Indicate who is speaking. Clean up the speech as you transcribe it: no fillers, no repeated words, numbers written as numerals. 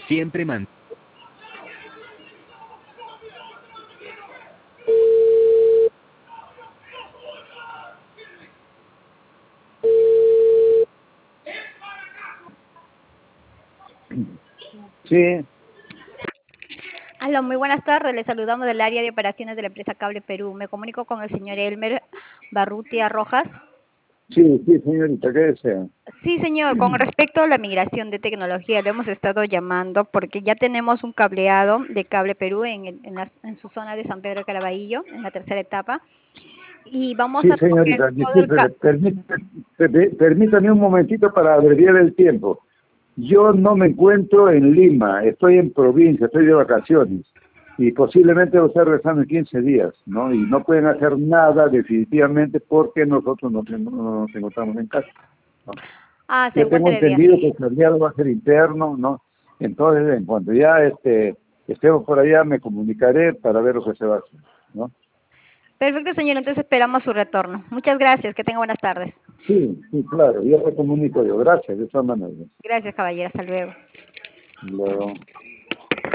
Speaker 1: Siempre
Speaker 2: Sí,
Speaker 3: Aló, muy buenas tardes. Le saludamos del área de operaciones de la empresa Cable Perú. Me comunico con el señor Elmer Barrutia Rojas.
Speaker 2: sí, señorita, ¿qué desea?
Speaker 3: Sí, señor. Con respecto a la migración de tecnología, le hemos estado llamando porque ya tenemos un cableado de Cable Perú en su zona de San Pedro de Caraballo, en la tercera etapa, y vamos
Speaker 2: Sí,
Speaker 3: a recoger
Speaker 2: señorita,
Speaker 3: todo el
Speaker 2: disculpe, permítame un momentito para abreviar el tiempo. Yo no me encuentro en Lima, estoy en provincia, estoy de vacaciones y posiblemente voy a estar regresando en 15 días, ¿no? Y no pueden hacer nada definitivamente porque nosotros no nos encontramos en casa, ¿no?
Speaker 3: Se
Speaker 2: Yo tengo
Speaker 3: encuentra de
Speaker 2: entendido que
Speaker 3: viaje.
Speaker 2: el traslado va a ser interno, ¿no? Entonces, en cuanto ya estemos por allá, me comunicaré para ver lo que se va a hacer, ¿no?
Speaker 3: Perfecto, señor. Entonces esperamos su retorno. Muchas gracias. Que tenga buenas tardes.
Speaker 2: Sí, claro, ya me comunico yo. Gracias, de todas maneras.
Speaker 3: Gracias, caballero. Hasta luego.
Speaker 2: Luego.